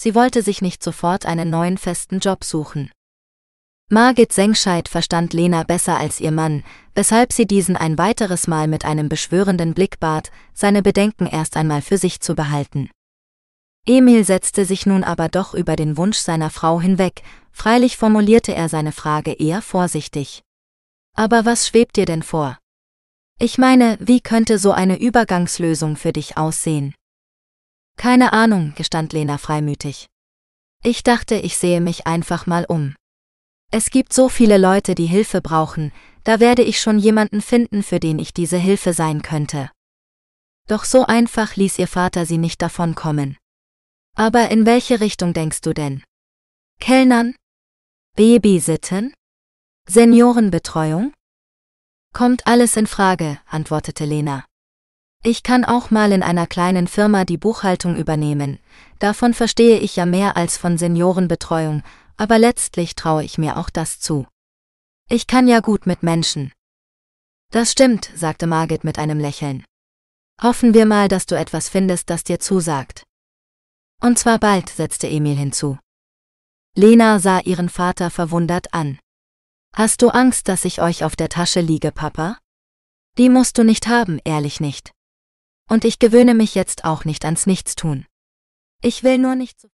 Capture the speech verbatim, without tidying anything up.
sie wollte sich nicht sofort einen neuen festen Job suchen. Margit Sengscheid verstand Lena besser als ihr Mann, weshalb sie diesen ein weiteres Mal mit einem beschwörenden Blick bat, seine Bedenken erst einmal für sich zu behalten. Emil setzte sich nun aber doch über den Wunsch seiner Frau hinweg, freilich formulierte er seine Frage eher vorsichtig. »Aber was schwebt dir denn vor? Ich meine, wie könnte so eine Übergangslösung für dich aussehen?« »Keine Ahnung«, gestand Lena freimütig. »Ich dachte, ich sehe mich einfach mal um. Es gibt so viele Leute, die Hilfe brauchen, da werde ich schon jemanden finden, für den ich diese Hilfe sein könnte.« Doch so einfach ließ ihr Vater sie nicht davonkommen. »Aber in welche Richtung denkst du denn? Kellnern? Babysitten? Seniorenbetreuung?« »Kommt alles in Frage«, antwortete Lena. »Ich kann auch mal in einer kleinen Firma die Buchhaltung übernehmen, davon verstehe ich ja mehr als von Seniorenbetreuung, aber letztlich traue ich mir auch das zu. Ich kann ja gut mit Menschen.« »Das stimmt«, sagte Margit mit einem Lächeln. »Hoffen wir mal, dass du etwas findest, das dir zusagt.« »Und zwar bald«, setzte Emil hinzu. Lena sah ihren Vater verwundert an. »Hast du Angst, dass ich euch auf der Tasche liege, Papa? Die musst du nicht haben, ehrlich nicht. Und ich gewöhne mich jetzt auch nicht ans Nichtstun. Ich will nur nicht so